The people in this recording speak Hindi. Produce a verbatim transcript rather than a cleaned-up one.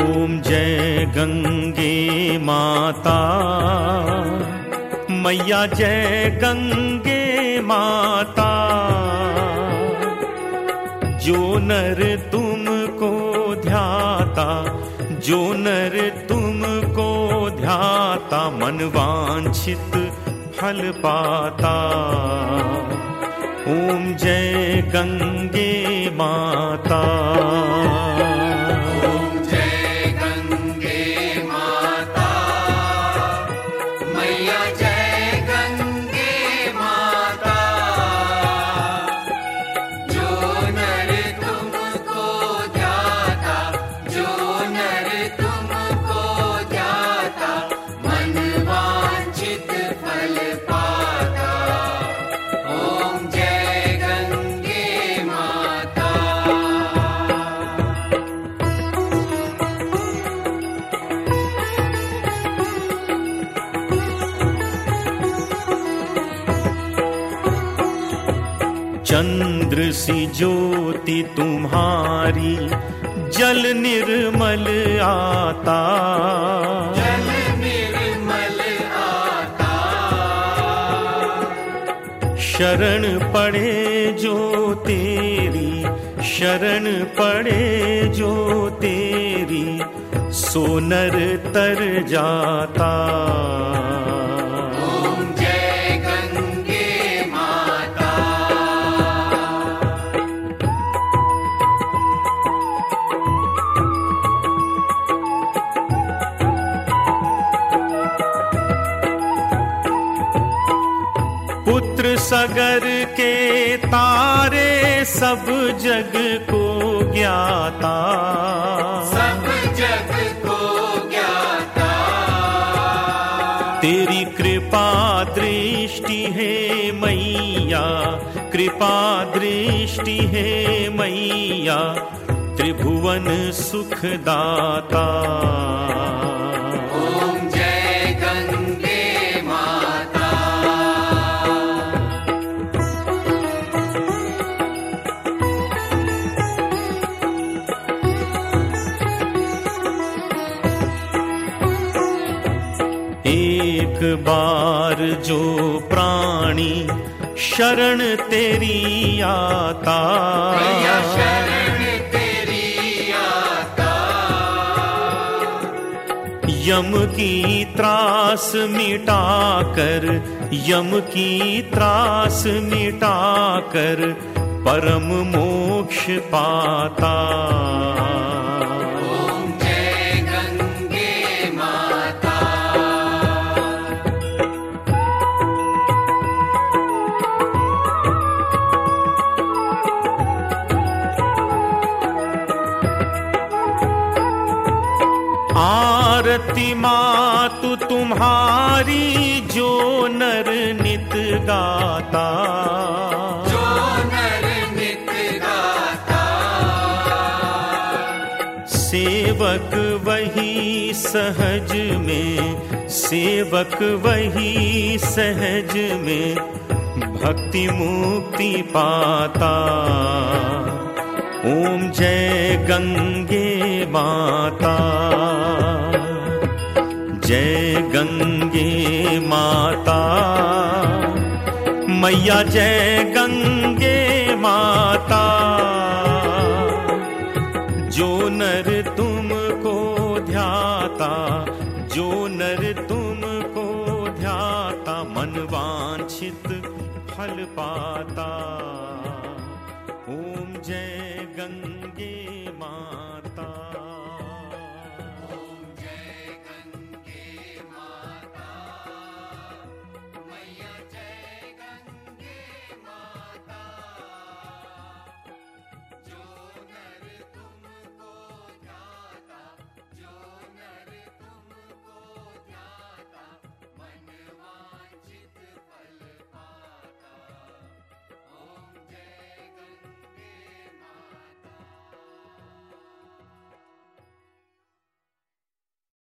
ओम जय गंगे माता, मैया जय गंगे माता। जो नर तुमको ध्याता, जो नर तुमको ध्याता, मन वांछित फल पाता। ओम जय गंगे माता। चंद्र सी ज्योति तुम्हारी, जल निर्मल आता, जल निर्मल आता। शरण पड़े जो तेरी, शरण पड़े जो तेरी, सो नर तर जाता। पुत्र सगर के तारे, सब जग को ज्ञाता, सब जग को ज्ञाता। तेरी कृपा दृष्टि है मैया, कृपा दृष्टि है मैया, त्रिभुवन सुखदाता। एक बार जो प्राणी शरण तेरी आता, शरण तेरी आता। यम की त्रास मिटाकर, यम की त्रास मिटाकर, परम मोक्ष पाता। आरती मातु तुम्हारी, जो नर नित गाता, जो नर नित गाता। सेवक वही सहज में, सेवक वही सहज में, भक्ति मुक्ति पाता। ओम जय गंगे माता, जय गंगे माता, मैया जय गंगे माता। जो नर तुमको ध्याता, जो नर तुमको ध्याता, मन वांछित फल पाता। ओम जय गंगे